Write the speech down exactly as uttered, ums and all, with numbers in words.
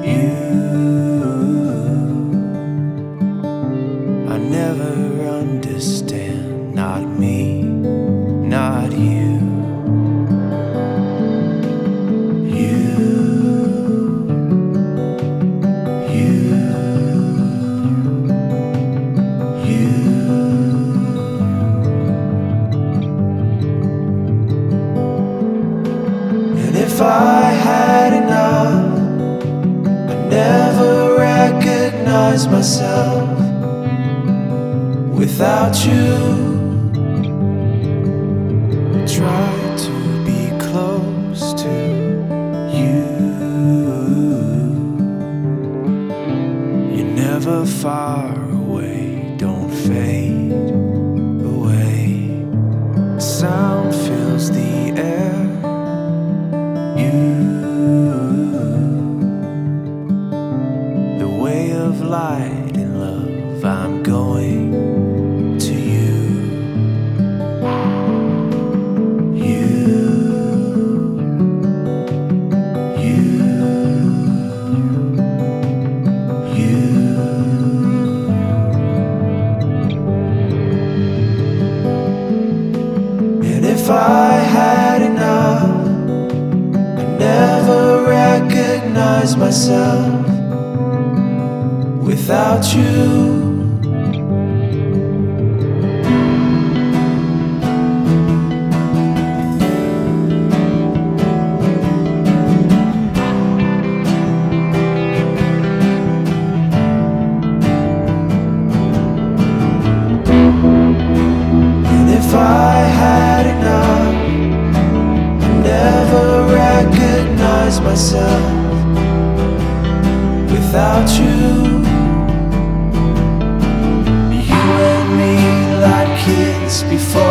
You, I never understand, not me, not you. You, you, you. And if I had enough, I never recognize myself without you. Try to be close to you. You're never far away, don't fade away. Sound fills the air. You, the way of light and love, I'm going to you. You, you, you. And if I had enough, never recognize myself without you. And if I had enough, never recognize myself without you. You and me like kids before